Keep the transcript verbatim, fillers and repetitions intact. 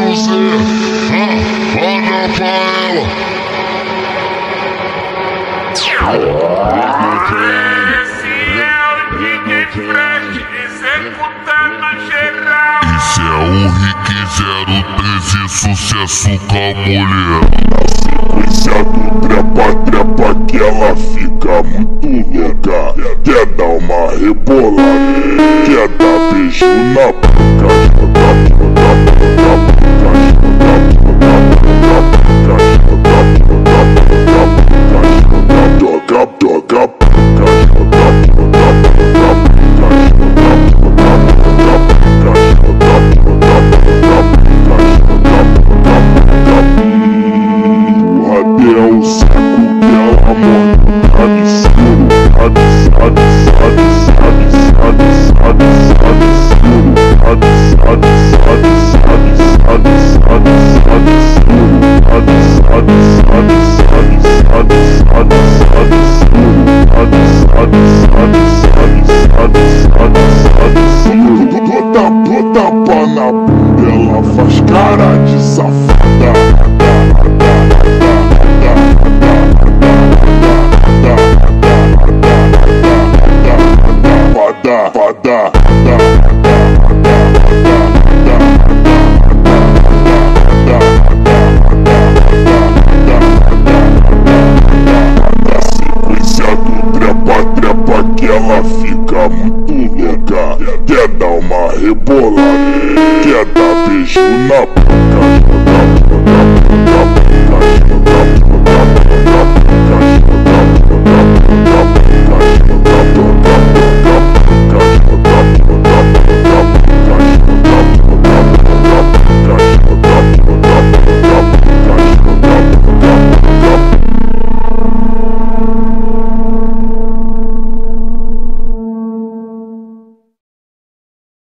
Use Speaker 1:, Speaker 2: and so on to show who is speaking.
Speaker 1: Z, ah, olha pra ela.
Speaker 2: Esse é o D J Fresh executando geral.
Speaker 1: Esse é o Rick zero treze, sucesso com a mulher.
Speaker 3: Na sequência do trepa, trepa que ela fica muito louca. Quer dar uma rebolada, quer dar beijo na boca. Joga, joga, até o saco que ela monta no escuro. Sabe, sabe, sabe, sabe, sabe, sabe, sabe, escuro. Sabe, sabe, sabe, sabe, sabe, sabe, sabe, escuro. Sabe, sabe, sabe, sabe, sabe, sabe, sabe, escuro. Sabe, sabe, sabe, sabe, sabe, sabe, sabe, escuro. Toda, toda pá na bunda, ela faz cara de safada. Fada, fada, na sequência do trepa, trepa que ela fica muito louca. Quer dar uma rebolada, quer dar beijo na boca.